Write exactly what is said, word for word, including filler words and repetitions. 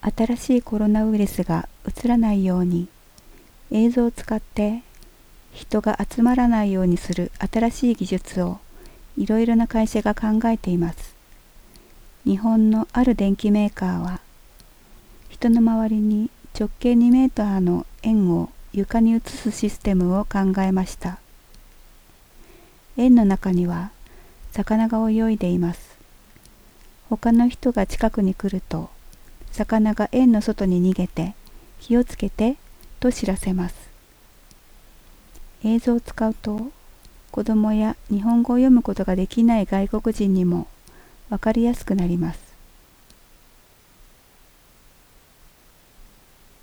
新しいコロナウイルスがうつらないように、映像を使って人が集まらないようにする新しい技術をいろいろな会社が考えています。日本のある電機メーカーは、人の周りに直径にメートルの円を床に移すシステムを考えました。円の中には魚が泳いでいます。他の人が近くに来ると、魚が円の外に逃げて、気をつけてと知らせます。映像を使うと、子供や日本語を読むことができない外国人にもわかりやすくなります。